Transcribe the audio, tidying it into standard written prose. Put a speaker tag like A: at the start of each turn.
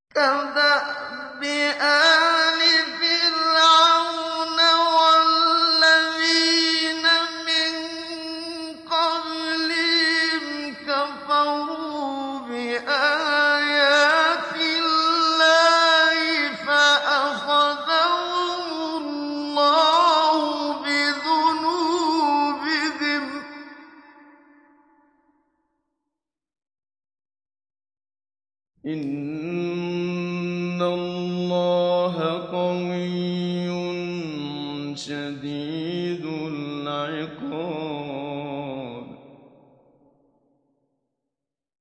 A: كَدَأْبِ آلِ فِرْعَوْنَ وَالَّذِينَ مِن قَبْلِهِمْ كَفَرُوا بِآيَاتِ اللَّهِ فَأَخَذَهُمُ اللَّهُ بِذُنُوبِهِمْ ۗ إِنَّ اللَّهَ قَوِيٌّ شَدِيدُ